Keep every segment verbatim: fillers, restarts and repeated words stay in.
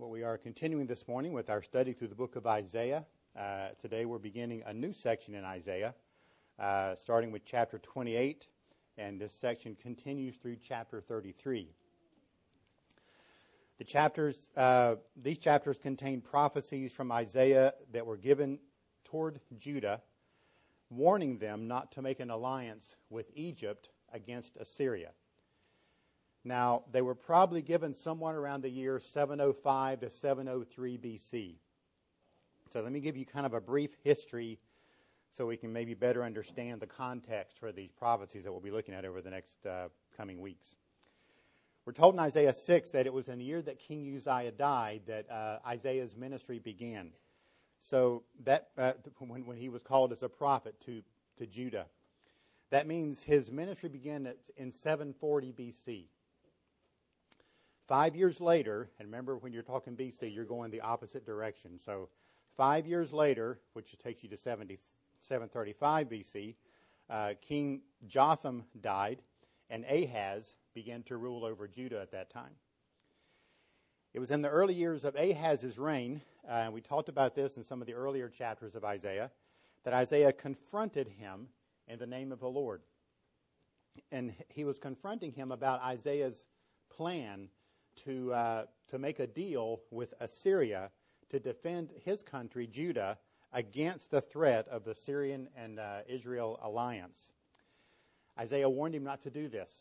Well, we are continuing this morning with our study through the book of Isaiah. Uh, today we're beginning a new section in Isaiah, uh, starting with chapter twenty-eight, and this section continues through chapter thirty-three. The chapters, uh, these chapters contain prophecies from Isaiah that were given toward Judah, warning them not to make an alliance with Egypt against Assyria. Now, they were probably given somewhere around the year seven oh five to seven oh three B C. So let me give you kind of a brief history so we can maybe better understand the context for these prophecies that we'll be looking at over the next uh, coming weeks. We're told in Isaiah six that it was in the year that King Uzziah died that uh, Isaiah's ministry began. So that uh, when, when he was called as a prophet to, to Judah. That means his ministry began at, in seven forty B C. Five years later, and remember when you're talking B C, you're going the opposite direction. So five years later, which takes you to seven thirty-five B C, uh, King Jotham died, and Ahaz began to rule over Judah at that time. It was in the early years of Ahaz's reign, uh, and we talked about this in some of the earlier chapters of Isaiah, that Isaiah confronted him in the name of the Lord. And he was confronting him about Isaiah's plan to uh, to make a deal with Assyria to defend his country, Judah, against the threat of the Syrian and uh, Israel alliance. Isaiah warned him not to do this.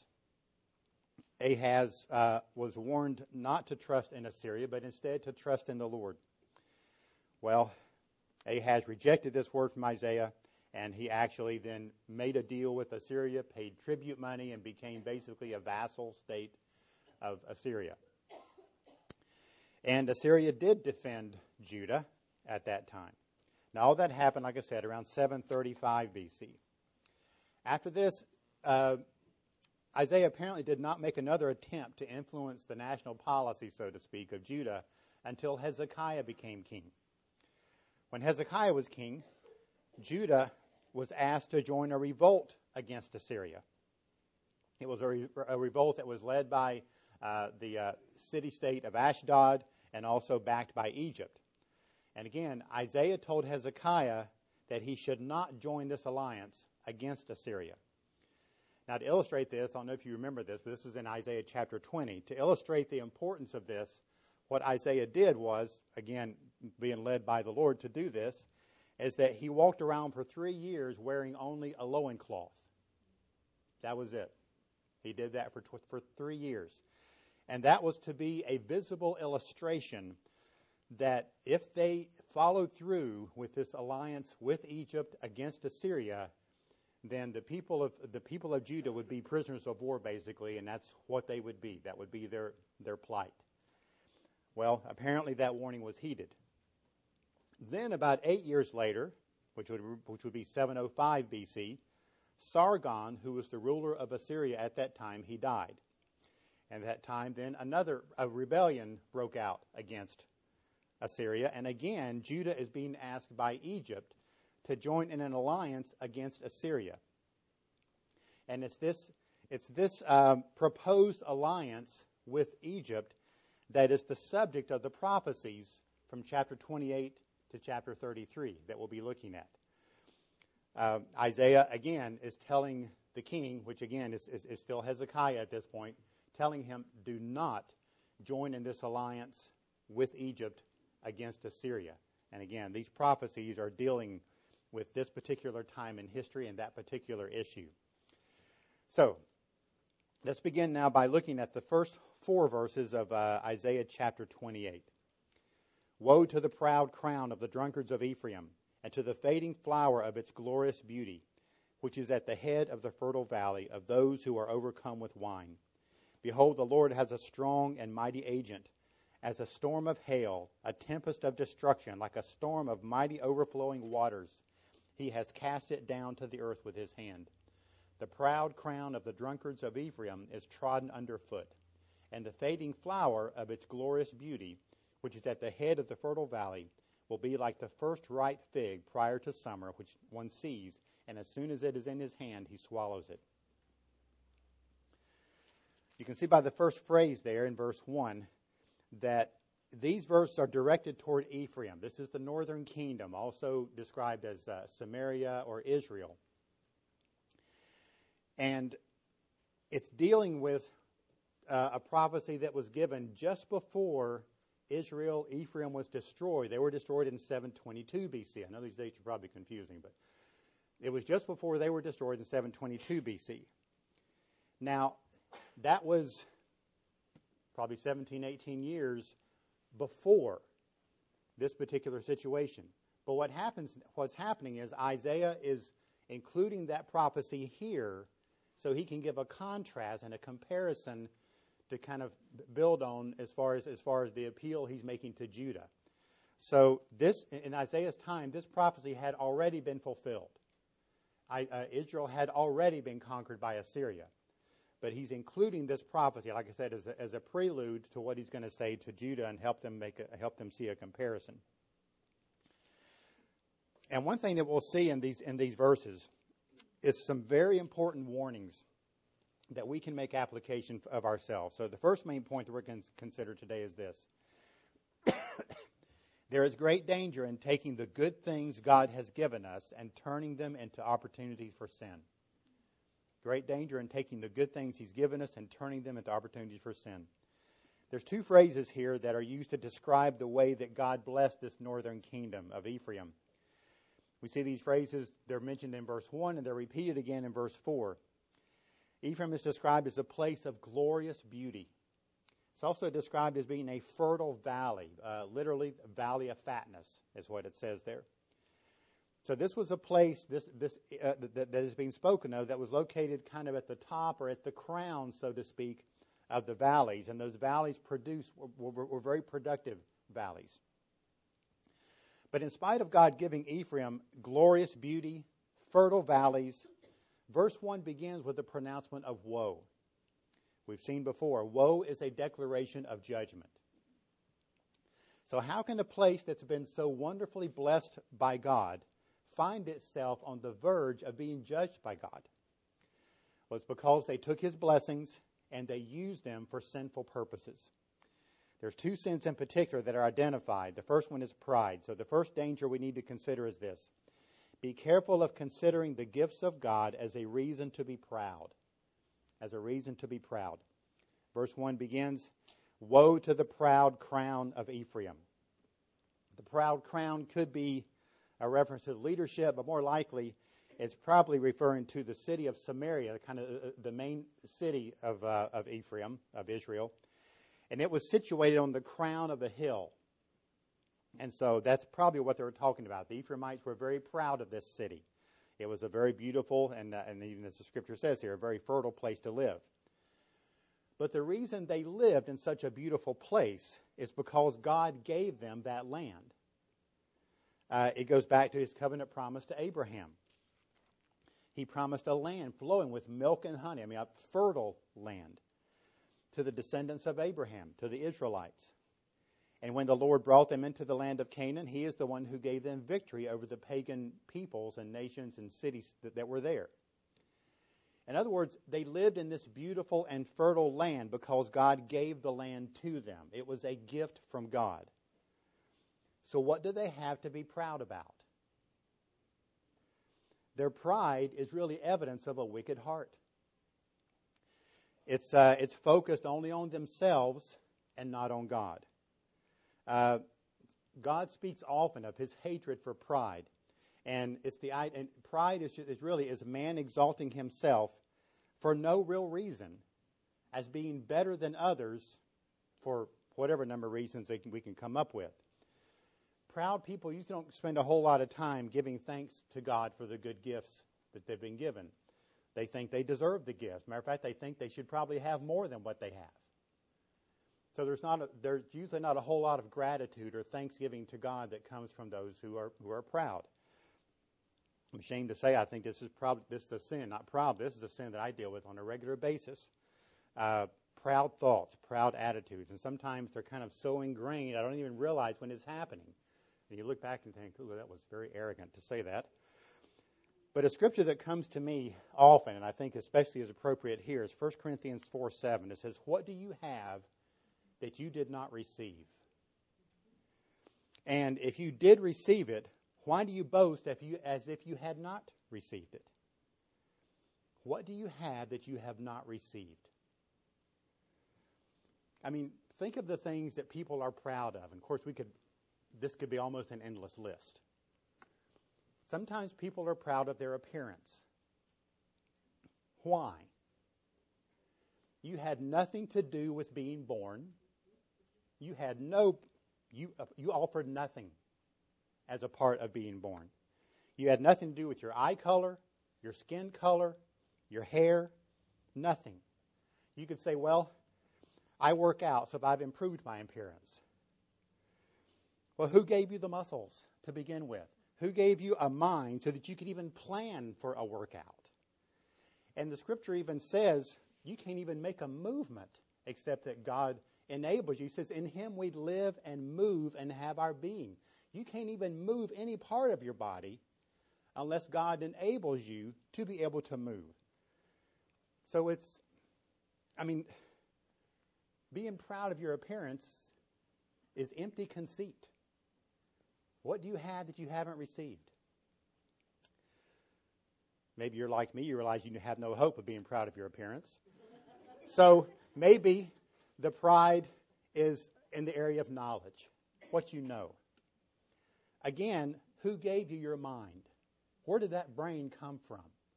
Ahaz uh, was warned not to trust in Assyria, but instead to trust in the Lord. Well, Ahaz rejected this word from Isaiah, and he actually then made a deal with Assyria, paid tribute money, and became basically a vassal state of Assyria. And Assyria did defend Judah at that time. Now, all that happened, like I said, around seven thirty-five B C. After this, uh, Isaiah apparently did not make another attempt to influence the national policy, so to speak, of Judah until Hezekiah became king. When Hezekiah was king, Judah was asked to join a revolt against Assyria. It was a, re- a revolt that was led by uh, the uh, city-state of Ashdod and also backed by Egypt. And again, Isaiah told Hezekiah that he should not join this alliance against Assyria. Now, to illustrate this, I don't know if you remember this, but this was in Isaiah chapter twenty. To illustrate the importance of this, what Isaiah did was, again, being led by the Lord to do this, is that he walked around for three years wearing only a loincloth. That was it. He did that for tw- for three years. And that was to be a visible illustration that if they followed through with this alliance with Egypt against Assyria, then the people of the people of Judah would be prisoners of war, basically, and that's what they would be. That would be their, their plight. Well, apparently that warning was heeded. Then about eight years later, which would which would be seven oh five B C, Sargon, who was the ruler of Assyria at that time, he died. And at that time, then another a rebellion broke out against Assyria, and again, Judah is being asked by Egypt to join in an alliance against Assyria. And it's this it's this um, proposed alliance with Egypt that is the subject of the prophecies from chapter twenty-eight to chapter thirty-three that we'll be looking at. Uh, Isaiah, again, is telling the king, which again is, is, is still Hezekiah at this point, telling him, do not join in this alliance with Egypt against Assyria. And again, these prophecies are dealing with this particular time in history and that particular issue. So, let's begin now by looking at the first four verses of uh, Isaiah chapter twenty-eight. Woe to the proud crown of the drunkards of Ephraim, and to the fading flower of its glorious beauty, which is at the head of the fertile valley of those who are overcome with wine. Behold, the Lord has a strong and mighty agent, as a storm of hail, a tempest of destruction, like a storm of mighty overflowing waters. He has cast it down to the earth with his hand. The proud crown of the drunkards of Ephraim is trodden underfoot, and the fading flower of its glorious beauty, which is at the head of the fertile valley, will be like the first ripe fig prior to summer, which one sees, and as soon as it is in his hand, he swallows it. You can see by the first phrase there in verse one that these verses are directed toward Ephraim. This is the northern kingdom, also described as uh, Samaria or Israel. And it's dealing with uh, a prophecy that was given just before Israel, Ephraim was destroyed. They were destroyed in seven twenty-two B C. I know these dates are probably confusing, but it was just before they were destroyed in seven twenty-two B C. Now, that was probably seventeen, eighteen years before this particular situation. But what happens, what's happening is Isaiah is including that prophecy here so he can give a contrast and a comparison to kind of build on as far as as far as the appeal he's making to Judah. So this, in Isaiah's time, this prophecy had already been fulfilled. I, uh, Israel had already been conquered by Assyria. But he's including this prophecy, like I said, as a, as a prelude to what he's going to say to Judah and help them make a, help them see a comparison. And one thing that we'll see in these in these verses is some very important warnings that we can make application of ourselves. So the first main point that we're going to consider today is this. There is great danger in taking the good things God has given us and turning them into opportunities for sin. Great danger in taking the good things he's given us and turning them into opportunities for sin. There's two phrases here that are used to describe the way that God blessed this northern kingdom of Ephraim. We see these phrases, they're mentioned in verse one and they're repeated again in verse four. Ephraim is described as a place of glorious beauty. It's also described as being a fertile valley, uh, literally valley of fatness is what it says there. So this was a place this this uh, that, that is being spoken of that was located kind of at the top or at the crown, so to speak, of the valleys. And those valleys produced were, were, were very productive valleys. But in spite of God giving Ephraim glorious beauty, fertile valleys, verse one begins with the pronouncement of woe. We've seen before, woe is a declaration of judgment. So how can a place that's been so wonderfully blessed by God find itself on the verge of being judged by God? Well, it's because they took his blessings and they used them for sinful purposes. There's two sins in particular that are identified. The first one is pride. So the first danger we need to consider is this. Be careful of considering the gifts of God as a reason to be proud. As a reason to be proud. Verse one begins, woe to the proud crown of Ephraim. The proud crown could be a reference to leadership, but more likely it's probably referring to the city of Samaria, kind of the main city of, uh, of Ephraim, of Israel. And it was situated on the crown of a hill. And so that's probably what they were talking about. The Ephraimites were very proud of this city. It was a very beautiful, and, uh, and even as the scripture says here, a very fertile place to live. But the reason they lived in such a beautiful place is because God gave them that land. Uh, it goes back to his covenant promise to Abraham. He promised a land flowing with milk and honey, I mean a fertile land, to the descendants of Abraham, to the Israelites. And when the Lord brought them into the land of Canaan, he is the one who gave them victory over the pagan peoples and nations and cities that, that were there. In other words, they lived in this beautiful and fertile land because God gave the land to them. It was a gift from God. So what do they have to be proud about? Their pride is really evidence of a wicked heart. It's, uh, it's focused only on themselves and not on God. Uh, God speaks often of his hatred for pride, and it's the and pride is, is really is man exalting himself for no real reason, as being better than others for whatever number of reasons they can, we can come up with. Proud people usually don't spend a whole lot of time giving thanks to God for the good gifts that they've been given. They think they deserve the gifts. Matter of fact, they think they should probably have more than what they have. So there's not a, there's usually not a whole lot of gratitude or thanksgiving to God that comes from those who are who are proud. I'm ashamed to say I think this is probably this is a sin, not proud. This is a sin that I deal with on a regular basis. Uh, proud thoughts, proud attitudes, and sometimes they're kind of so ingrained I don't even realize when it's happening. And you look back and think, "Ooh, that was very arrogant to say that." But a scripture that comes to me often, and I think especially is appropriate here, is First Corinthians four seven. It says, "What do you have that you did not receive? And if you did receive it, why do you boast if you, as if you had not received it? What do you have that you have not received? I mean, think of the things that people are proud of. And of course, we could, this could be almost an endless list. Sometimes people are proud of their appearance. Why? You had nothing to do with being born. You had no, you, uh, you offered nothing as a part of being born. You had nothing to do with your eye color, your skin color, your hair, nothing. You could say, well, I work out, so I've improved my appearance. Well, who gave you the muscles to begin with? Who gave you a mind so that you could even plan for a workout? And the scripture even says you can't even make a movement except that God enables you. He says, in him we live and move and have our being. You can't even move any part of your body unless God enables you to be able to move. So it's, I mean, being proud of your appearance is empty conceit. What do you have that you haven't received? Maybe you're like me, you realize you have no hope of being proud of your appearance. So maybe the pride is in the area of knowledge, what you know. Again, who gave you your mind? Where did that brain come from?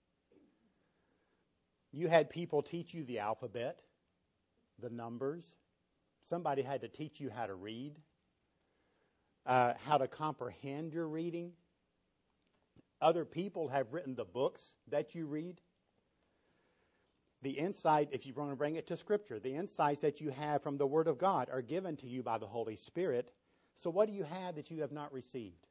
You had people teach you the alphabet, the numbers. Somebody had to teach you how to read, uh, how to comprehend your reading. Other people have written the books that you read. The insight, if you want to bring it to Scripture, the insights that you have from the Word of God are given to you by the Holy Spirit. So what do you have that you have not received?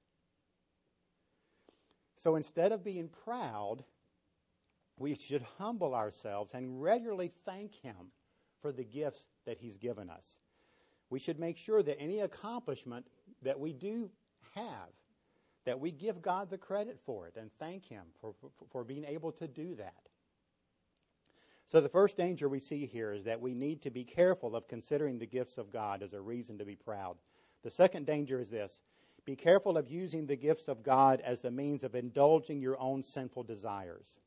So instead of being proud, we should humble ourselves and regularly thank Him for the gifts that He's given us. We should make sure that any accomplishment that we do have, that we give God the credit for it and thank Him for, for, for being able to do that. So the first danger we see here is that we need to be careful of considering the gifts of God as a reason to be proud. The second danger is this: be careful of using the gifts of God as the means of indulging your own sinful desires.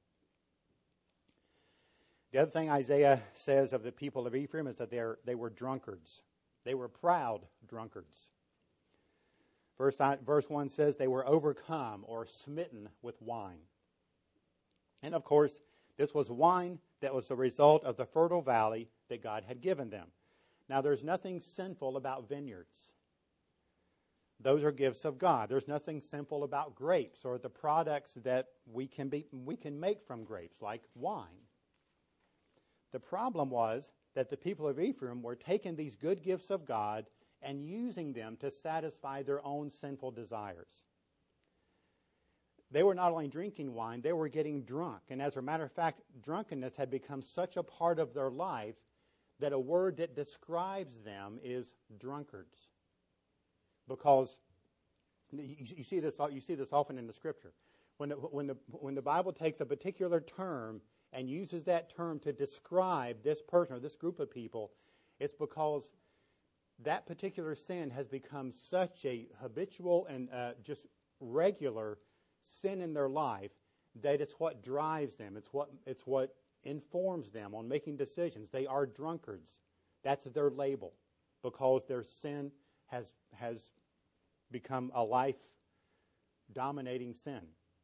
The other thing Isaiah says of the people of Ephraim is that they're, they were drunkards. They were proud drunkards. Verse, verse one says they were overcome or smitten with wine. And of course, this was wine that was the result of the fertile valley that God had given them. Now, there's nothing sinful about vineyards. Those are gifts of God. There's nothing sinful about grapes or the products that we can be, we can make from grapes, like wine. The problem was that the people of Ephraim were taking these good gifts of God and using them to satisfy their own sinful desires. They were not only drinking wine, they were getting drunk. And as a matter of fact, drunkenness had become such a part of their life that a word that describes them is drunkards. Because you, you see this, you see this often in the Scripture. When, the, when, the, when the Bible takes a particular term and uses that term to describe this person or this group of people, it's because that particular sin has become such a habitual and uh, just regular sin in their life that it's what drives them. It's what, it's what informs them on making decisions. They are drunkards. That's their label, because their sin has, has become a life-dominating sin.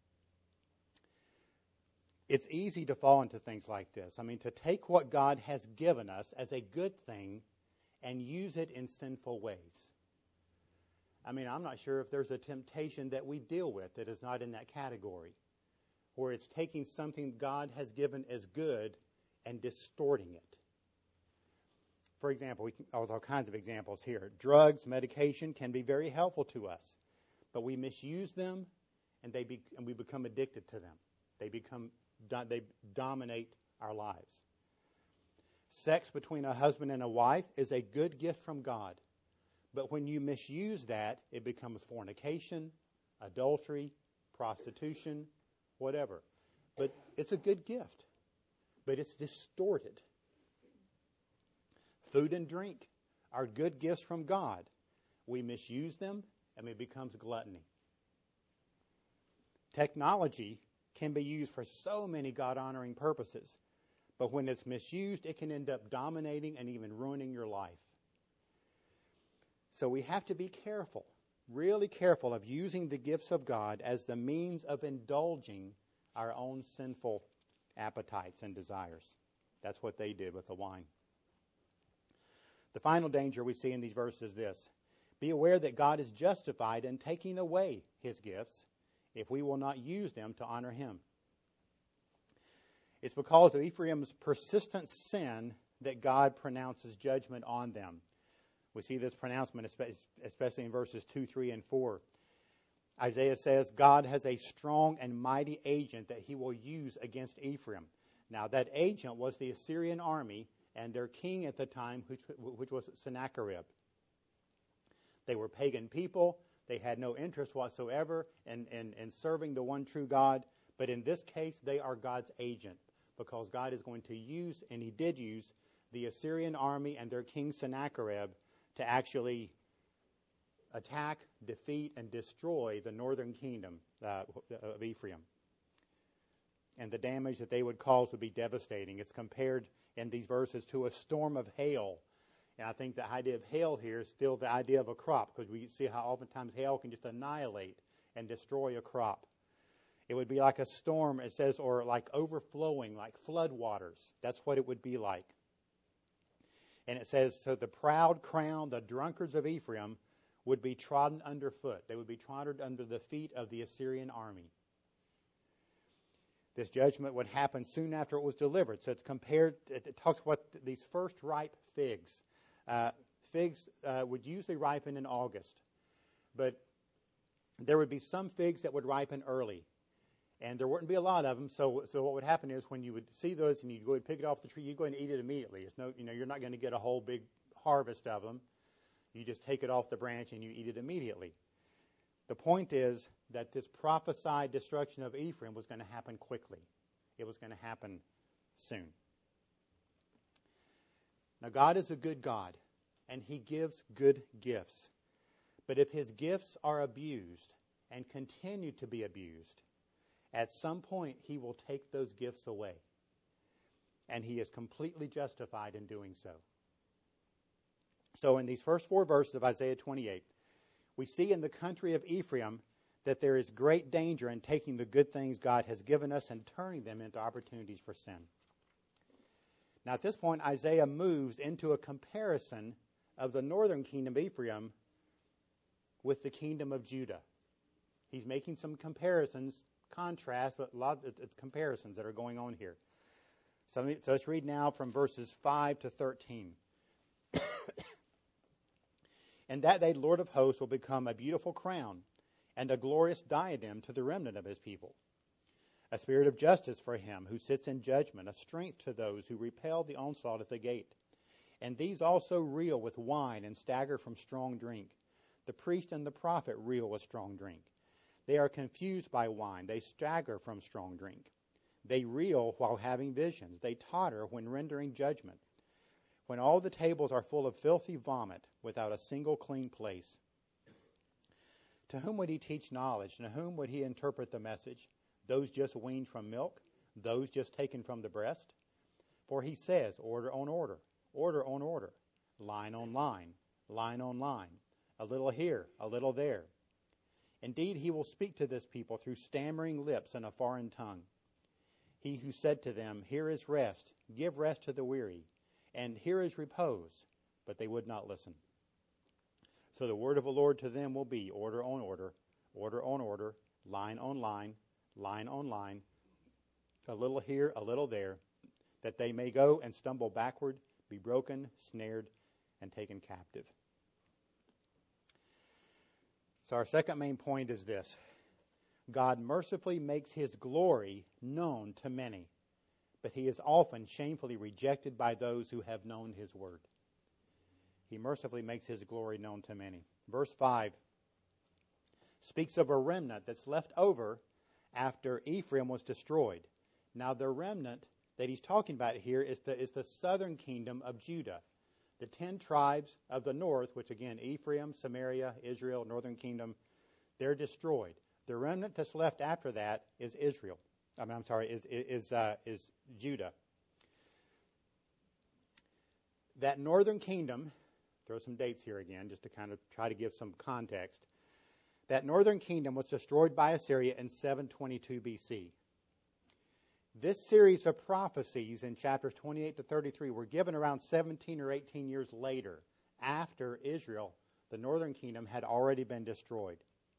It's easy to fall into things like this. I mean, to take what God has given us as a good thing and use it in sinful ways. I mean, I'm not sure if there's a temptation that we deal with that is not in that category, where it's taking something God has given as good and distorting it. For example, we can, oh, all kinds of examples here. Drugs, medication can be very helpful to us, but we misuse them and they be, and we become addicted to them. They become they dominate our lives. Sex between a husband and a wife is a good gift from God. But when you misuse that, it becomes fornication, adultery, prostitution, whatever. But it's a good gift. But it's distorted. Food and drink are good gifts from God. We misuse them, and it becomes gluttony. Technology can be used for so many God-honoring purposes, but when it's misused, it can end up dominating and even ruining your life. So we have to be careful, really careful of using the gifts of God as the means of indulging our own sinful appetites and desires. That's what they did with the wine. The final danger we see in these verses is this: be aware that God is justified in taking away his gifts if we will not use them to honor him. It's because of Ephraim's persistent sin that God pronounces judgment on them. We see this pronouncement especially in verses two, three, and four. Isaiah says God has a strong and mighty agent that he will use against Ephraim. Now that agent was the Assyrian army and their king at the time, which, which was Sennacherib. They were pagan people. They had no interest whatsoever in, in, in serving the one true God. But in this case, they are God's agent, because God is going to use, and he did use, the Assyrian army and their king Sennacherib to actually attack, defeat, and destroy the northern kingdom uh, of Ephraim. And the damage that they would cause would be devastating. It's compared in these verses to a storm of hail. And I think the idea of hail here is still the idea of a crop, because we see how oftentimes hail can just annihilate and destroy a crop. It would be like a storm, it says, or like overflowing, like flood waters. That's what it would be like. And it says, so the proud crown, the drunkards of Ephraim, would be trodden underfoot. They would be trodden under the feet of the Assyrian army. This judgment would happen soon after it was delivered. So it's compared, it talks about these first ripe figs. Uh, figs uh, would usually ripen in August. But there would be some figs that would ripen early. And there wouldn't be a lot of them. So, so what would happen is when you would see those and you'd go and pick it off the tree, you'd go and eat it immediately. It's no, you know, you're not going to get a whole big harvest of them. You just take it off the branch and you eat it immediately. The point is that this prophesied destruction of Ephraim was going to happen quickly. It was going to happen soon. Now, God is a good God, and he gives good gifts. But if his gifts are abused and continue to be abused, at some point he will take those gifts away. And he is completely justified in doing so. So in these first four verses of Isaiah twenty-eight, we see in the country of Ephraim that there is great danger in taking the good things God has given us and turning them into opportunities for sin. Now at this point, Isaiah moves into a comparison of the northern kingdom of Ephraim with the kingdom of Judah. He's making some comparisons, contrasts, but a lot of it's comparisons that are going on here. So, so let's read now from verses five to thirteen. And that day, Lord of hosts will become a beautiful crown and a glorious diadem to the remnant of his people. A spirit of justice for him who sits in judgment, a strength to those who repel the onslaught at the gate. And these also reel with wine and stagger from strong drink. The priest and the prophet reel with strong drink. They are confused by wine. They stagger from strong drink. They reel while having visions. They totter when rendering judgment. When all the tables are full of filthy vomit without a single clean place. To whom would he teach knowledge? To whom would he interpret the message? Those just weaned from milk? Those just taken from the breast? For he says, order on order, order on order, line on line, line on line, a little here, a little there. Indeed, he will speak to this people through stammering lips and a foreign tongue. He who said to them, here is rest, give rest to the weary, and here is repose, but they would not listen. So the word of the Lord to them will be order on order, order on order, line on line, line on line, a little here, a little there, that they may go and stumble backward, be broken, snared, and taken captive. So our second main point is this. God mercifully makes his glory known to many, but he is often shamefully rejected by those who have known his word. He mercifully makes his glory known to many. Verse five speaks of a remnant that's left over after Ephraim was destroyed. Now the remnant that he's talking about here is the, is the southern kingdom of Judah. The ten tribes of the north, which again, Ephraim, Samaria, Israel, northern kingdom, they're destroyed. The remnant that's left after that is Israel. I mean, I'm sorry, is is uh, is Judah. That northern kingdom, throw some dates here again, just to kind of try to give some context. That northern kingdom was destroyed by Assyria in seven twenty-two B C. This series of prophecies in chapters twenty-eight to thirty-three were given around seventeen or eighteen years later, after Israel, the northern kingdom, had already been destroyed.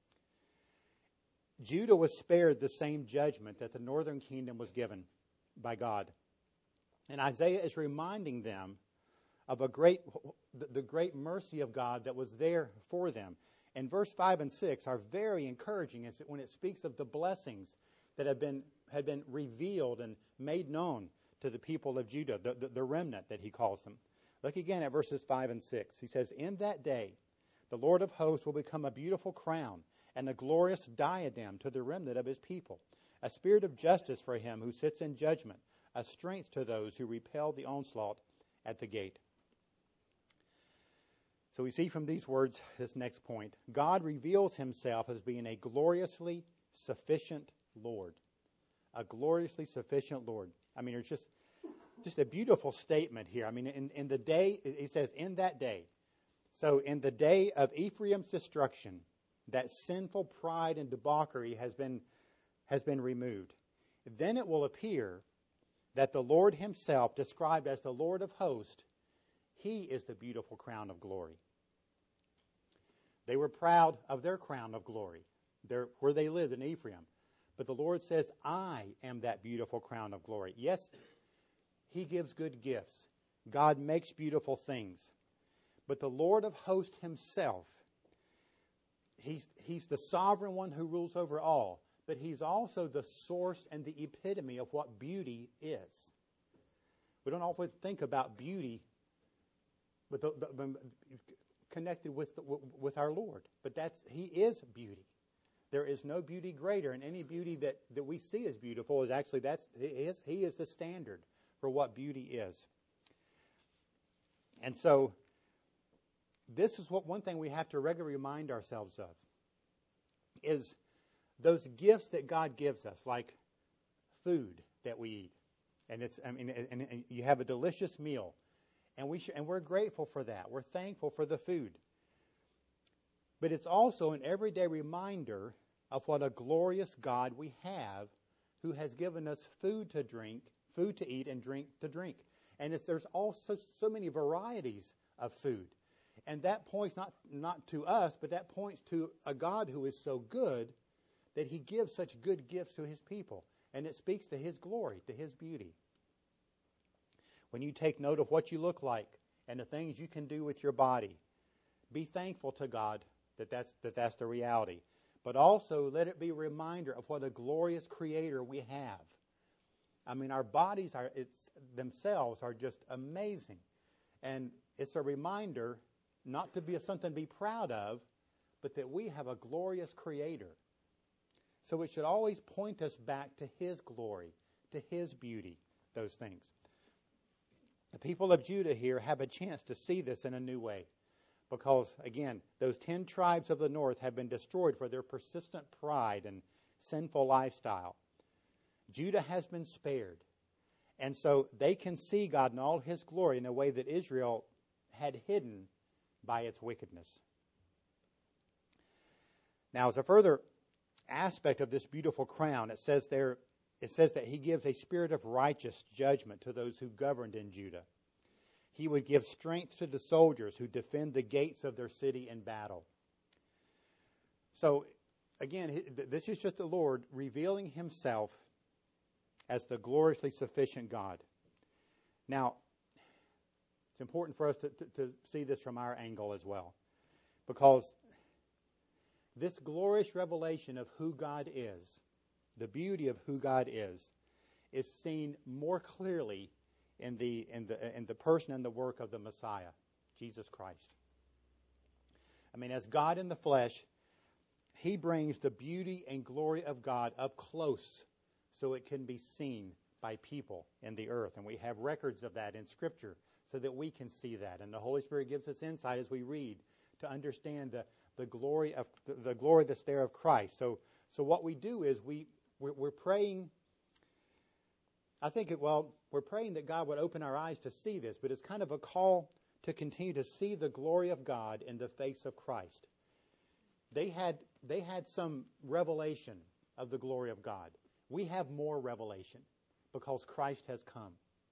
Judah was spared the same judgment that the northern kingdom was given by God. And Isaiah is reminding them of a great, the great mercy of God that was there for them. And verse five and six are very encouraging when it speaks of the blessings that have been had been revealed and made known to the people of Judah, the, the, the remnant that he calls them. Look again at verses five and six. He says, "In that day, the Lord of hosts will become a beautiful crown and a glorious diadem to the remnant of his people, a spirit of justice for him who sits in judgment, a strength to those who repel the onslaught at the gate." So we see from these words, this next point, God reveals himself as being a gloriously sufficient Lord. A gloriously sufficient Lord. I mean, it's just, just a beautiful statement here. I mean, in, in the day, he says, in that day. So in the day of Ephraim's destruction, that sinful pride and debauchery has been, has been removed. Then it will appear that the Lord himself, described as the Lord of hosts, he is the beautiful crown of glory. They were proud of their crown of glory, their, where they lived in Ephraim. But the Lord says, I am that beautiful crown of glory. Yes, he gives good gifts. God makes beautiful things. But the Lord of hosts himself, he's, he's the sovereign one who rules over all. But he's also the source and the epitome of what beauty is. We don't often think about beauty with the, the, connected with, the, with our Lord. But that's he is beauty. There is no beauty greater, and any beauty that, that we see as beautiful is actually, that's he is, he is the standard for what beauty is. And so, this is what one thing we have to regularly remind ourselves of, is those gifts that God gives us, like food that we eat. And it's I mean, and, and you have a delicious meal, and we sh- and we're grateful for that. We're thankful for the food. But it's also an everyday reminder of what a glorious God we have, who has given us food to drink, food to eat, and drink to drink. And it's, there's also so many varieties of food. And that points not, not to us, but that points to a God who is so good that he gives such good gifts to his people. And it speaks to his glory, to his beauty. When you take note of what you look like and the things you can do with your body, be thankful to God that that's, that that's the reality. But also let it be a reminder of what a glorious Creator we have. I mean, our bodies are it's, themselves are just amazing. And it's a reminder not to be something to be proud of, but that we have a glorious Creator. So it should always point us back to his glory, to his beauty, those things. The people of Judah here have a chance to see this in a new way. Because, again, those ten tribes of the north have been destroyed for their persistent pride and sinful lifestyle. Judah has been spared. And so they can see God in all his glory in a way that Israel had hidden by its wickedness. Now, as a further aspect of this beautiful crown, it says there, it says that he gives a spirit of righteous judgment to those who governed in Judah. He would give strength to the soldiers who defend the gates of their city in battle. So, again, this is just the Lord revealing himself as the gloriously sufficient God. Now, it's important for us to, to, to see this from our angle as well. Because this glorious revelation of who God is, the beauty of who God is, is seen more clearly in the in the in the person and the work of the Messiah, Jesus Christ. I mean, as God in the flesh, he brings the beauty and glory of God up close so it can be seen by people in the earth. And we have records of that in Scripture, so that we can see that. And the Holy Spirit gives us insight as we read to understand the, the glory of the, the glory that's there of Christ. So, so what we do is we we're, we're praying. I think it, well, we're praying that God would open our eyes to see this, but it's kind of a call to continue to see the glory of God in the face of Christ. They had they had some revelation of the glory of God. We have more revelation because Christ has come.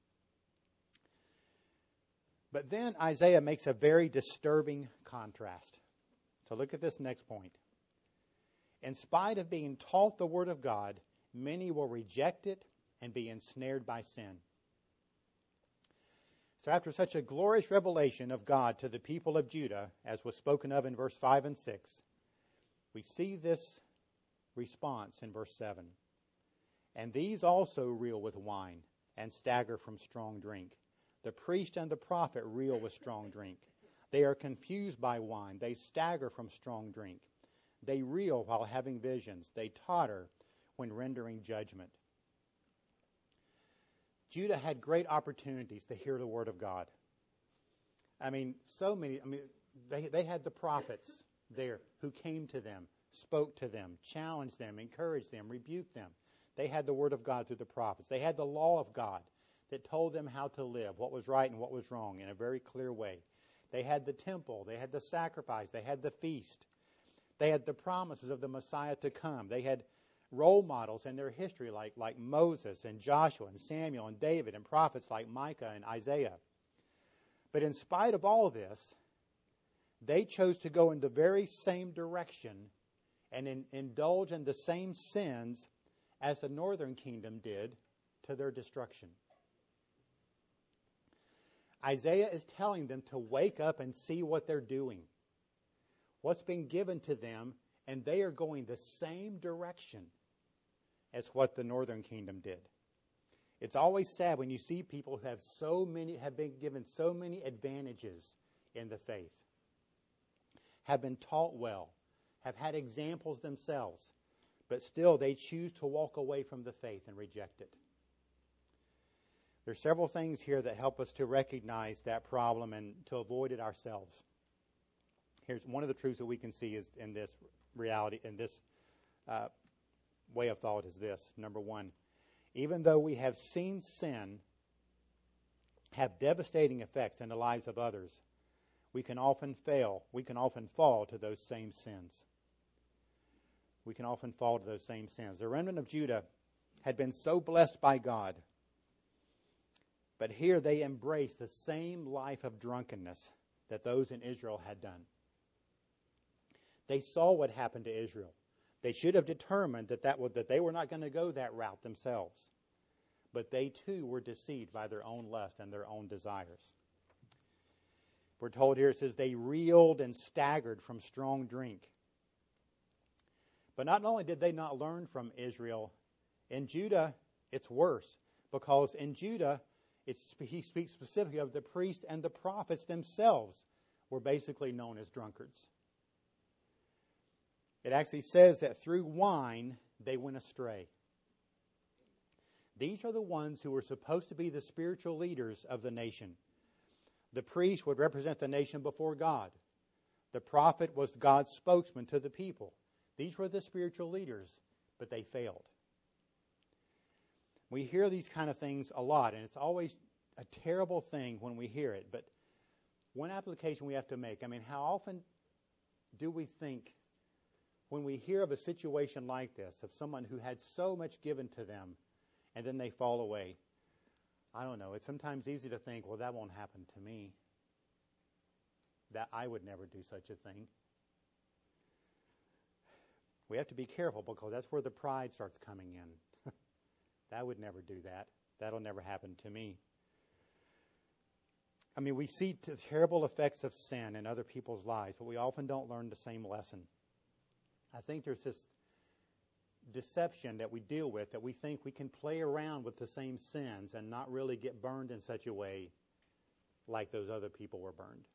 But then Isaiah makes a very disturbing contrast. So look at this next point. In spite of being taught the Word of God, many will reject it and be ensnared by sin. So after such a glorious revelation of God to the people of Judah, as was spoken of in verse five and six, we see this response in verse seven. And these also reel with wine and stagger from strong drink. The priest and the prophet reel with strong drink. They are confused by wine. They stagger from strong drink. They reel while having visions. They totter when rendering judgment. Judah had great opportunities to hear the word of God. I mean, so many. I mean, they they had the prophets there who came to them, spoke to them, challenged them, encouraged them, rebuked them. They had the word of God through the prophets. They had the law of God that told them how to live, what was right and what was wrong in a very clear way. They had the temple. They had the sacrifice. They had the feast. They had the promises of the Messiah to come. They had role models in their history like, like Moses and Joshua and Samuel and David and prophets like Micah and Isaiah. But in spite of all of this, they chose to go in the very same direction and in, indulge in the same sins as the northern kingdom did to their destruction. Isaiah is telling them to wake up and see what they're doing, what's been given to them, and they are going the same direction as what the northern kingdom did. It's always sad when you see people who have so many, have been given so many advantages in the faith, have been taught well, have had examples themselves, but still they choose to walk away from the faith and reject it. There's several things here that help us to recognize that problem and to avoid it ourselves. Here's one of the truths that we can see is in this reality, in this uh, way of thought is this. Number one, even though we have seen sin have devastating effects in the lives of others, we can often fail, we can often fall to those same sins. We can often fall to those same sins. The remnant of Judah had been so blessed by God, but here they embraced the same life of drunkenness that those in Israel had done. They saw what happened to Israel. They should have determined that, that, would, that they were not going to go that route themselves. But they too were deceived by their own lust and their own desires. We're told here, it says, they reeled and staggered from strong drink. But not only did they not learn from Israel, in Judah it's worse. Because in Judah, it's, he speaks specifically of the priests and the prophets themselves were basically known as drunkards. It actually says that through wine they went astray. These are the ones who were supposed to be the spiritual leaders of the nation. The priest would represent the nation before God. The prophet was God's spokesman to the people. These were the spiritual leaders, but they failed. We hear these kind of things a lot, and it's always a terrible thing when we hear it. But one application we have to make, I mean, how often do we think when we hear of a situation like this, of someone who had so much given to them, and then they fall away? I don't know. It's sometimes easy to think, well, that won't happen to me. That I would never do such a thing. We have to be careful because that's where the pride starts coming in. That would never do that. That'll never happen to me. I mean, we see the terrible effects of sin in other people's lives, but we often don't learn the same lesson. I think there's this deception that we deal with, that we think we can play around with the same sins and not really get burned in such a way like those other people were burned.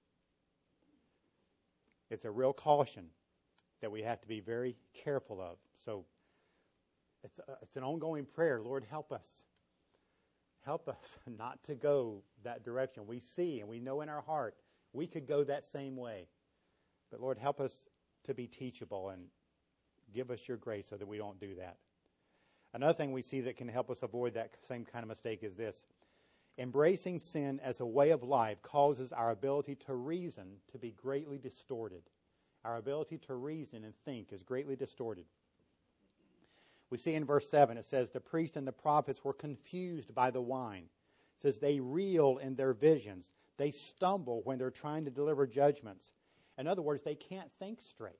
It's a real caution that we have to be very careful of. So it's, a, it's an ongoing prayer. Lord, help us. help us not to go that direction. We see and we know in our heart we could go that same way. But Lord, help us to be teachable and give us your grace so that we don't do that. Another thing we see that can help us avoid that same kind of mistake is this. Embracing sin as a way of life causes our ability to reason to be greatly distorted. Our ability to reason and think is greatly distorted. We see in verse seven, it says, the priests and the prophets were confused by the wine. It says they reel in their visions. They stumble when they're trying to deliver judgments. In other words, they can't think straight.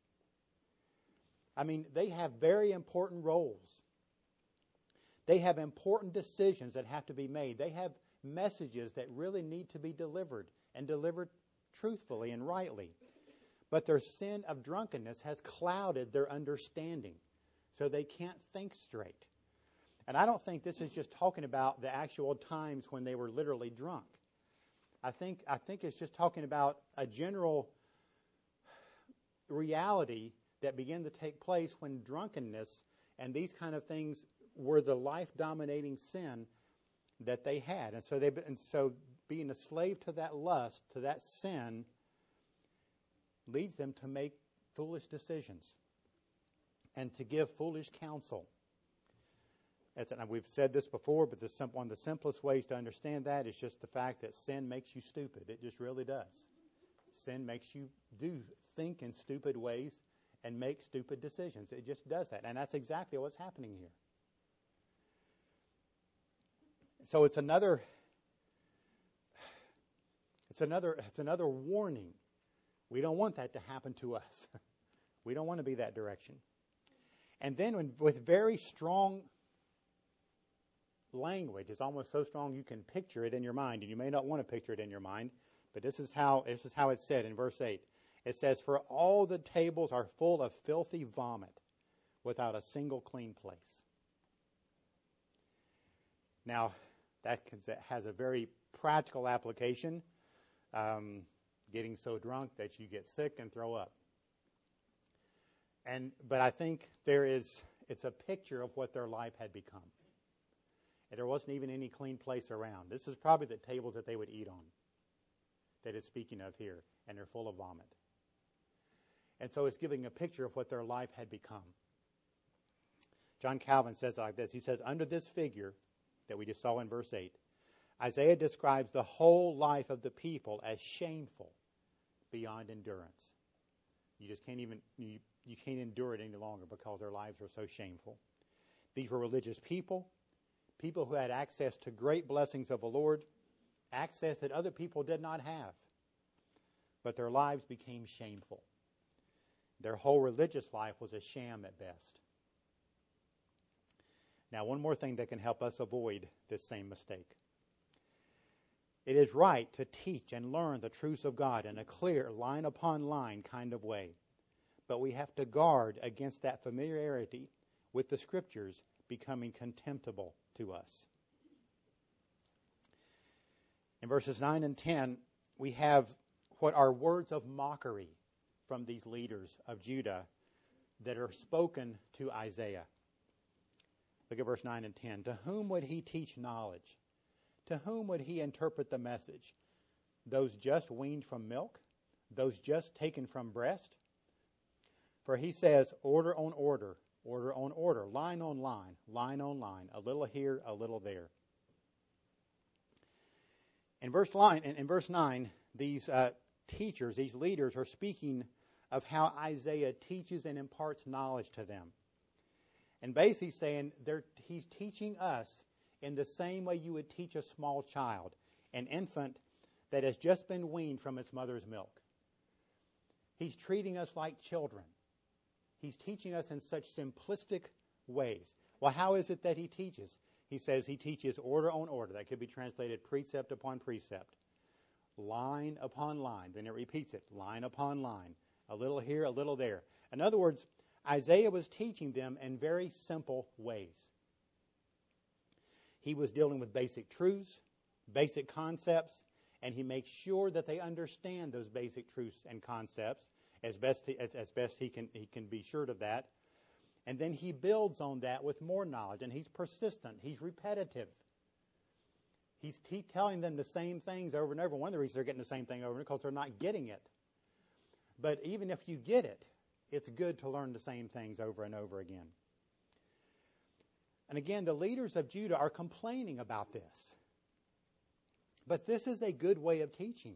I mean, they have very important roles. They have important decisions that have to be made. They have messages that really need to be delivered and delivered truthfully and rightly. But their sin of drunkenness has clouded their understanding, so they can't think straight. And I don't think this is just talking about the actual times when they were literally drunk. I think I think it's just talking about a general reality that began to take place when drunkenness and these kind of things were the life-dominating sin that they had. And so they and so being a slave to that lust, to that sin, leads them to make foolish decisions and to give foolish counsel. As, and we've said this before, but the simple, one of the simplest ways to understand that is just the fact that sin makes you stupid. It just really does. Sin makes you do think in stupid ways and make stupid decisions. It just does that. And that's exactly what's happening here. So it's another it's another it's another warning. We don't want that to happen to us. We don't want to be that direction. And then when, with very strong language, it's almost so strong you can picture it in your mind, and you may not want to picture it in your mind, but this is how this is how it's said in verse eight. It says, "For all the tables are full of filthy vomit, without a single clean place." Now, that has a very practical application, um, getting so drunk that you get sick and throw up. And but I think there is, it's a picture of what their life had become. And there wasn't even any clean place around. This is probably the tables that they would eat on, that it's speaking of here, and they're full of vomit. And so it's giving a picture of what their life had become. John Calvin says like this. He says, under this figure that we just saw in verse eight, Isaiah describes the whole life of the people as shameful beyond endurance. You just can't even, you, you can't endure it any longer because their lives are so shameful. These were religious people, people who had access to great blessings of the Lord, access that other people did not have. But their lives became shameful. Their whole religious life was a sham at best. Now, one more thing that can help us avoid this same mistake. It is right to teach and learn the truths of God in a clear, line upon line kind of way. But we have to guard against that familiarity with the Scriptures becoming contemptible to us. In verses nine and ten, we have what are words of mockery from these leaders of Judah that are spoken to Isaiah. Look at verse nine and ten. To whom would he teach knowledge? To whom would he interpret the message? Those just weaned from milk? Those just taken from breast? For he says, order on order, order on order, line on line, line on line, a little here, a little there. In verse line, in, in verse nine, these uh, teachers, these leaders are speaking of how Isaiah teaches and imparts knowledge to them. And basically saying they're, he's teaching us in the same way you would teach a small child, an infant that has just been weaned from its mother's milk. He's treating us like children. He's teaching us in such simplistic ways. Well, how is it that he teaches? He says he teaches order on order. That could be translated precept upon precept, line upon line. Then it repeats it, line upon line, a little here, a little there. In other words, Isaiah was teaching them in very simple ways. He was dealing with basic truths, basic concepts, and he makes sure that they understand those basic truths and concepts as best he, as, as best he can he can be sure of that. And then he builds on that with more knowledge, and he's persistent, he's repetitive. He's te- telling them the same things over and over. One of the reasons they're getting the same thing over and over is because they're not getting it. But even if you get it, it's good to learn the same things over and over again. And again, the leaders of Judah are complaining about this. But this is a good way of teaching.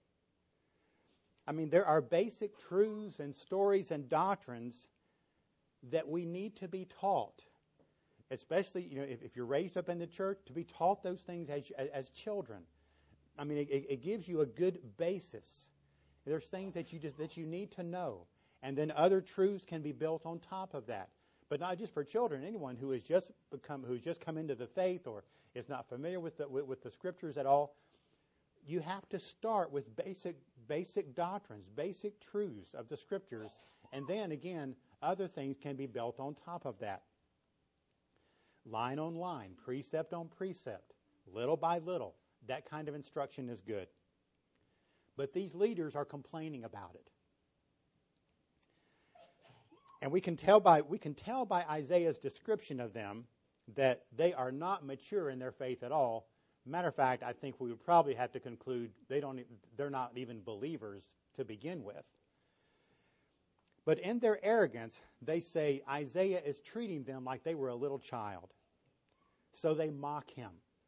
I mean, there are basic truths and stories and doctrines that we need to be taught. Especially, you know, if, if you're raised up in the church, to be taught those things as, as children. I mean, it, it gives you a good basis. There's things that you just that you need to know. And then other truths can be built on top of that. But not just for children, anyone who has just become, who's just come into the faith or is not familiar with the, with, with the Scriptures at all. You have to start with basic basic doctrines, basic truths of the Scriptures. And then, again, other things can be built on top of that. Line on line, precept on precept, little by little. That kind of instruction is good. But these leaders are complaining about it. And we can tell by we can tell by Isaiah's description of them that they are not mature in their faith at all. Matter of fact, I think we would probably have to conclude they don't they're not even believers to begin with. But in their arrogance, they say Isaiah is treating them like they were a little child. So they mock him.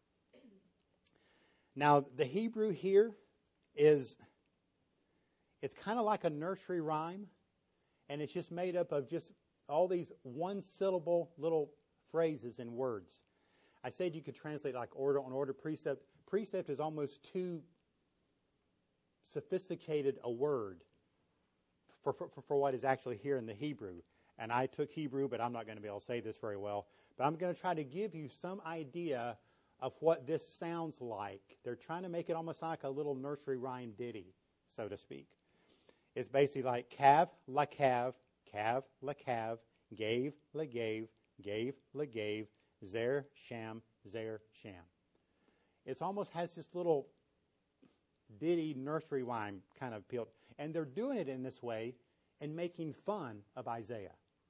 Now, the Hebrew here is, it's kind of like a nursery rhyme, and it's just made up of just all these one-syllable little phrases and words. I said you could translate like order on order, precept. Precept is almost too sophisticated a word for, for, for what is actually here in the Hebrew. And I took Hebrew, but I'm not going to be able to say this very well. But I'm going to try to give you some idea of what this sounds like. They're trying to make it almost like a little nursery rhyme ditty, so to speak. It's basically like kav, la kav, kav, la kav, gave, la gave, gave, la gave, zer, sham, zer, sham. It almost has this little ditty nursery rhyme kind of feel. And they're doing it in this way and making fun of Isaiah.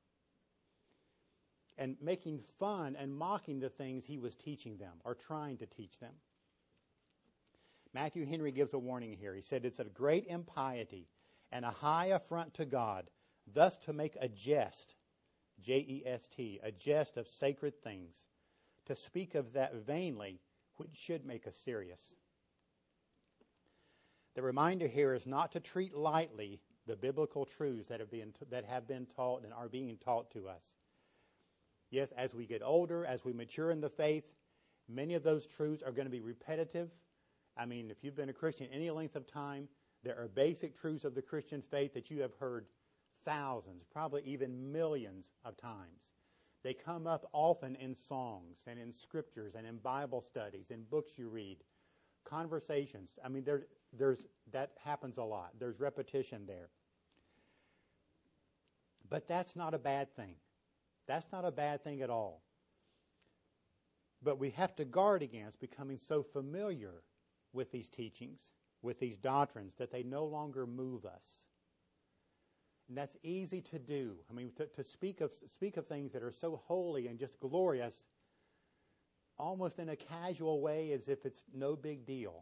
And making fun and mocking the things he was teaching them or trying to teach them. Matthew Henry gives a warning here. He said, it's a great impiety and a high affront to God, thus to make a jest, J E S T, a jest of sacred things, to speak of that vainly, which should make us serious. The reminder here is not to treat lightly the biblical truths that have been, that have been taught and are being taught to us. Yes, as we get older, as we mature in the faith, many of those truths are going to be repetitive. I mean, if you've been a Christian any length of time, there are basic truths of the Christian faith that you have heard thousands, probably even millions of times. They come up often in songs and in scriptures and in Bible studies, in books you read, conversations. I mean, there, there's that happens a lot. There's repetition there. But that's not a bad thing. That's not a bad thing at all. But we have to guard against becoming so familiar with these teachings, with these doctrines, that they no longer move us. And that's easy to do. I mean, to, to speak of speak of things that are so holy and just glorious, almost in a casual way as if it's no big deal.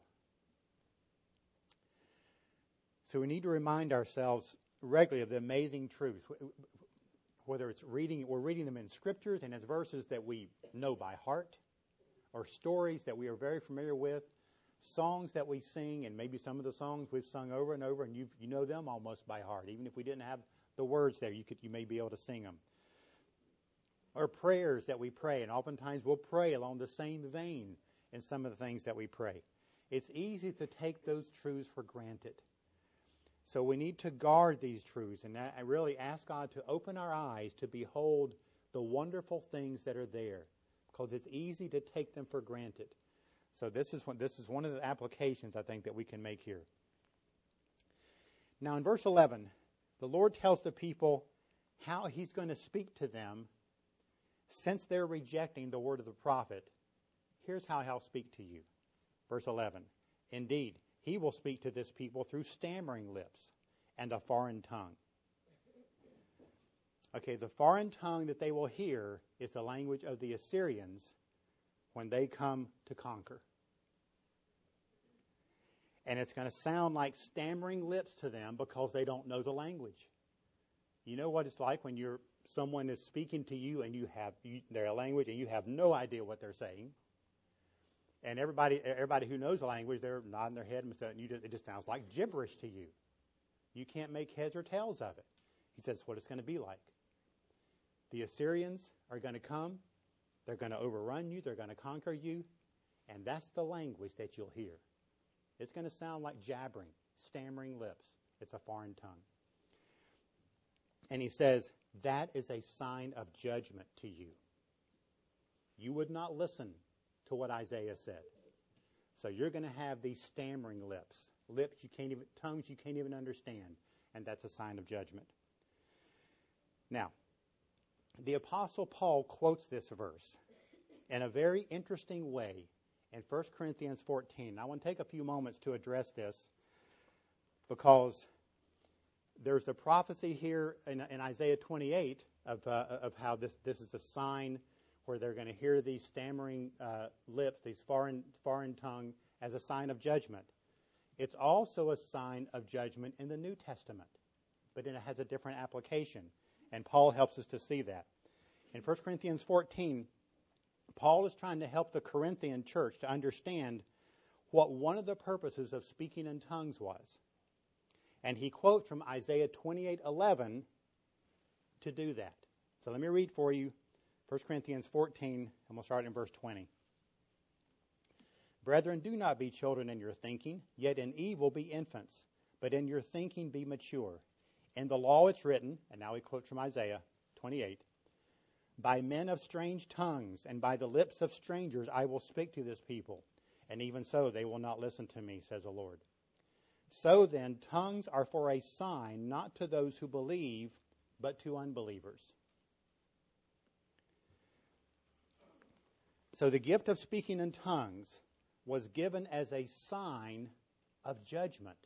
So we need to remind ourselves regularly of the amazing truths. Whether it's reading, we're reading them in scriptures and as verses that we know by heart, or stories that we are very familiar with, songs that we sing, and maybe some of the songs we've sung over and over, and you you know them almost by heart. Even if we didn't have the words there, you could you may be able to sing them. Or prayers that we pray, and oftentimes we'll pray along the same vein in some of the things that we pray. It's easy to take those truths for granted. So we need to guard these truths and I really ask God to open our eyes to behold the wonderful things that are there, because it's easy to take them for granted. So this is one, this is one of the applications I think that we can make here. Now in verse eleven, the Lord tells the people how he's going to speak to them since they're rejecting the word of the prophet. Here's how he'll speak to you. Verse eleven, indeed, he will speak to this people through stammering lips and a foreign tongue. Okay, the foreign tongue that they will hear is the language of the Assyrians when they come to conquer. And it's going to sound like stammering lips to them because they don't know the language. You know what it's like when you're someone is speaking to you and you have you, their language and you have no idea what they're saying. And everybody everybody who knows the language, they're nodding their head and saying, you just, it just sounds like gibberish to you. You can't make heads or tails of it. He says what it's going to be like. The Assyrians are going to come. They're going to overrun you. They're going to conquer you. And that's the language that you'll hear. It's going to sound like jabbering, stammering lips. It's a foreign tongue. And he says, that is a sign of judgment to you. You would not listen to what Isaiah said. So you're going to have these stammering lips, lips you can't even, tongues you can't even understand, and that's a sign of judgment. Now, the Apostle Paul quotes this verse in a very interesting way in First Corinthians fourteen. I want to take a few moments to address this because there's the prophecy here in, in Isaiah twenty-eight of, uh, of how this, this is a sign where they're going to hear these stammering uh, lips, these foreign, foreign tongue, as a sign of judgment. It's also a sign of judgment in the New Testament, but it has a different application, and Paul helps us to see that. In First Corinthians fourteen, Paul is trying to help the Corinthian church to understand what one of the purposes of speaking in tongues was. And he quotes from Isaiah twenty-eight eleven to do that. So let me read for you First Corinthians fourteen, and we'll start in verse twenty. Brethren, do not be children in your thinking, yet in evil be infants, but in your thinking be mature. In the law it's written, and now he quotes from Isaiah twenty-eight, by men of strange tongues and by the lips of strangers I will speak to this people, and even so they will not listen to me, says the Lord. So then, tongues are for a sign, not to those who believe, but to unbelievers. So the gift of speaking in tongues was given as a sign of judgment,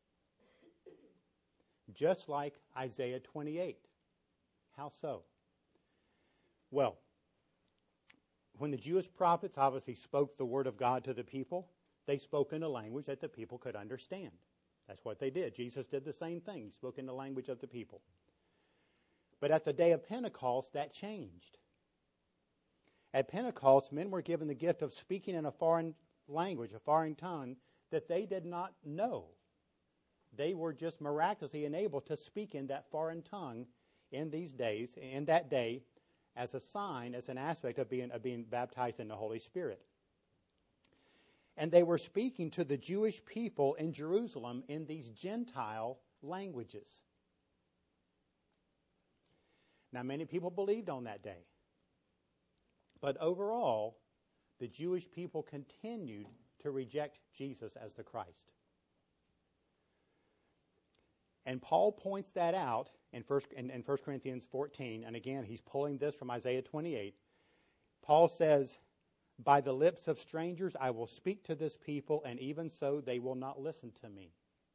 just like Isaiah twenty-eight. How so? Well, when the Jewish prophets obviously spoke the word of God to the people, they spoke in a language that the people could understand. That's what they did. Jesus did the same thing. He spoke in the language of the people. But at the day of Pentecost, that changed. At Pentecost, men were given the gift of speaking in a foreign language, a foreign tongue, that they did not know. They were just miraculously enabled to speak in that foreign tongue in these days, in that day, as a sign, as an aspect of being, of being baptized in the Holy Spirit. And they were speaking to the Jewish people in Jerusalem in these Gentile languages. Now, many people believed on that day. But overall, the Jewish people continued to reject Jesus as the Christ. And Paul points that out in First in, in First Corinthians fourteen, and again, he's pulling this from Isaiah twenty-eight. Paul says, by the lips of strangers I will speak to this people, and even so they will not listen to me.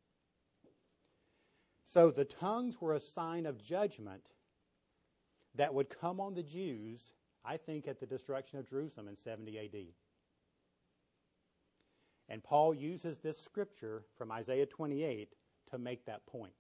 So the tongues were a sign of judgment that would come on the Jews, I think, at the destruction of Jerusalem in seventy A D. And Paul uses this scripture from Isaiah twenty-eight to make that point.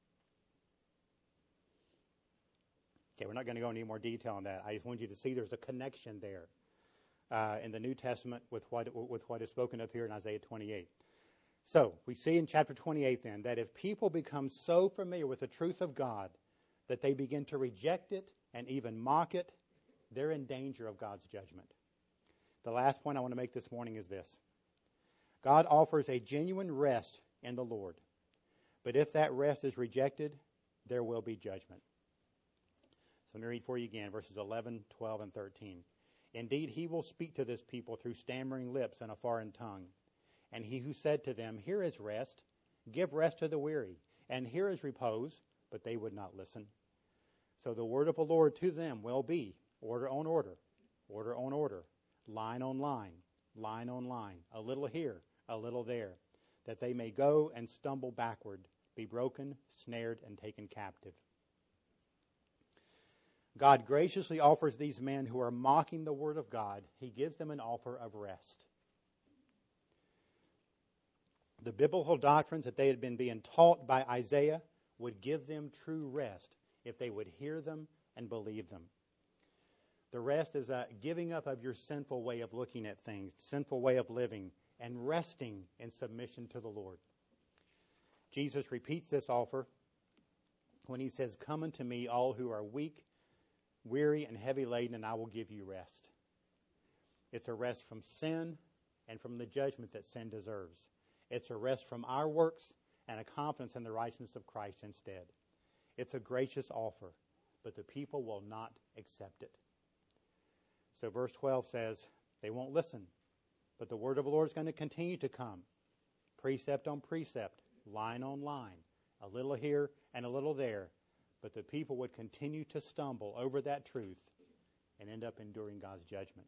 Okay, we're not going to go into any more detail on that. I just want you to see there's a connection there uh, in the New Testament with what with what is spoken of here in Isaiah twenty-eight. So we see in chapter twenty-eight then that if people become so familiar with the truth of God that they begin to reject it and even mock it, they're in danger of God's judgment. The last point I want to make this morning is this. God offers a genuine rest in the Lord. But if that rest is rejected, there will be judgment. So let me read for you again, verses eleven, twelve, and thirteen. Indeed, he will speak to this people through stammering lips and a foreign tongue. And he who said to them, here is rest, give rest to the weary, and here is repose, but they would not listen. So the word of the Lord to them will be order on order, order on order, line on line, line on line, a little here, a little there, that they may go and stumble backward, be broken, snared, and taken captive. God graciously offers these men who are mocking the word of God, he gives them an offer of rest. The biblical doctrines that they had been being taught by Isaiah would give them true rest if they would hear them and believe them. The rest is a giving up of your sinful way of looking at things, sinful way of living, and resting in submission to the Lord. Jesus repeats this offer when he says, "Come unto me, all who are weak, weary, and heavy laden, and I will give you rest." It's a rest from sin and from the judgment that sin deserves. It's a rest from our works and a confidence in the righteousness of Christ instead. It's a gracious offer, but the people will not accept it. So verse twelve says, they won't listen, but the word of the Lord is going to continue to come, precept on precept, line on line, a little here and a little there, but the people would continue to stumble over that truth and end up enduring God's judgment.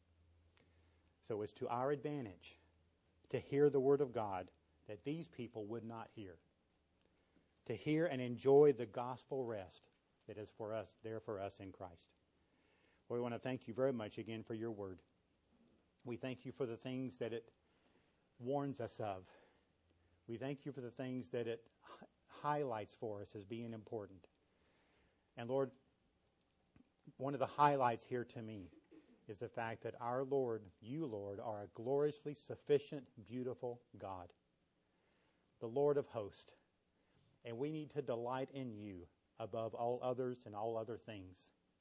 So it's to our advantage to hear the word of God that these people would not hear, to hear and enjoy the gospel rest that is for us, there for us in Christ. Lord, we want to thank you very much again for your word. We thank you for the things that it warns us of. We thank you for the things that it h- highlights for us as being important. And Lord, one of the highlights here to me is the fact that our Lord, you Lord, are a gloriously sufficient, beautiful God, the Lord of hosts. And we need to delight in you above all others and all other things.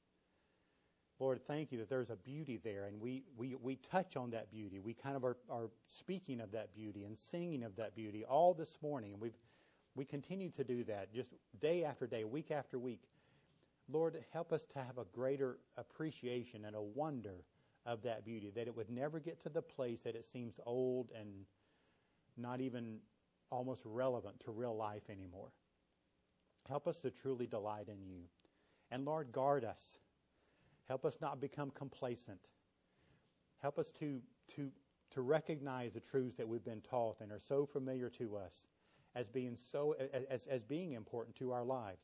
Lord, thank you that there's a beauty there, and we, we, we touch on that beauty. We kind of are, are speaking of that beauty and singing of that beauty all this morning, and we've we continue to do that just day after day, week after week. Lord, help us to have a greater appreciation and a wonder of that beauty, that it would never get to the place that it seems old and not even almost relevant to real life anymore. Help us to truly delight in you. And Lord, guard us. Help us not become complacent. Help us to, to, to recognize the truths that we've been taught and are so familiar to us as being so as, as being important to our lives.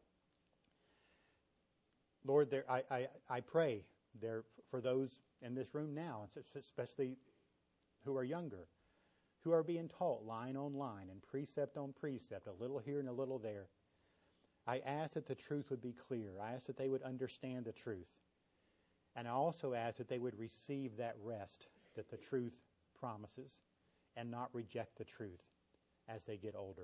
Lord, there, I, I, I pray there for those in this room now, especially who are younger, who are being taught line on line and precept on precept, a little here and a little there. I ask that the truth would be clear. I ask that they would understand the truth. And I also ask that they would receive that rest that the truth promises and not reject the truth as they get older.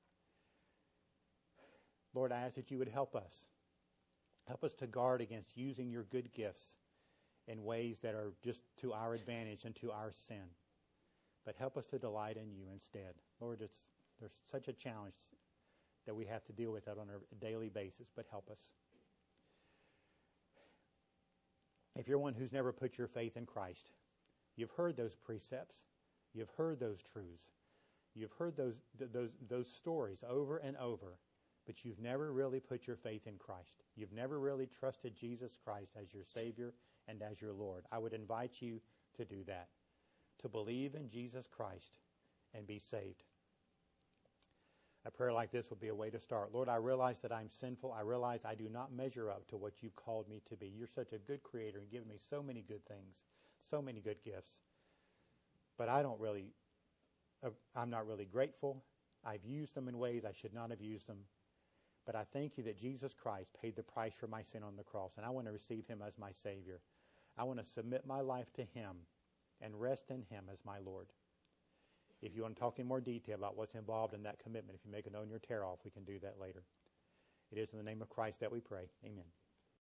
Lord, I ask that you would help us. Help us to guard against using your good gifts in ways that are just to our advantage and to our sin. But help us to delight in you instead. Lord, it's, there's such a challenge that we have to deal with that on a daily basis, but help us. If you're one who's never put your faith in Christ, you've heard those precepts, you've heard those truths, you've heard those, those, those stories over and over, but you've never really put your faith in Christ. You've never really trusted Jesus Christ as your Savior and as your Lord. I would invite you to do that, to believe in Jesus Christ and be saved. A prayer like this would be a way to start. Lord, I realize that I'm sinful. I realize I do not measure up to what you've called me to be. You're such a good creator and given me so many good things, so many good gifts. But I don't really, uh, I'm not really grateful. I've used them in ways I should not have used them. But I thank you that Jesus Christ paid the price for my sin on the cross, and I want to receive him as my Savior. I want to submit my life to him and rest in him as my Lord. If you want to talk in more detail about what's involved in that commitment, if you make a note in your tear off, we can do that later. It is in the name of Christ that we pray. Amen.